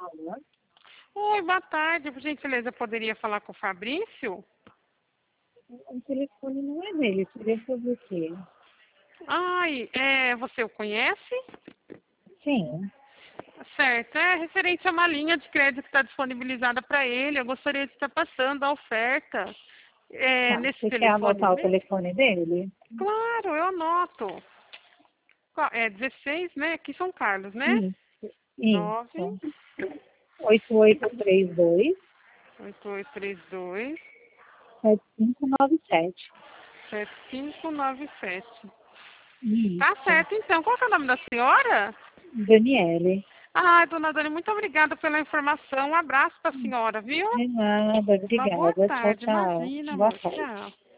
Alô? Oi, boa tarde. Por gentileza, poderia falar com o Fabrício? O telefone não é dele, seria sobre o quê? Ai, você o conhece? Sim. Certo, é referente a uma linha de crédito que está disponibilizada para ele. Eu gostaria de estar passando a oferta Tá, nesse você quer telefone anotar o mesmo? telefone dele? Claro, eu anoto. É 16, né? Aqui São Carlos, né? Isso. 9 8832 8832 7597. 7597. Tá Isso. certo, então. Qual que é o nome da senhora? Daniele. Ah, dona Dani, muito obrigada pela informação. Um abraço para a senhora, viu? De nada, Uma boa obrigada. Tchau, tarde. tchau. Imagina, Boa amor. tarde. Tchau.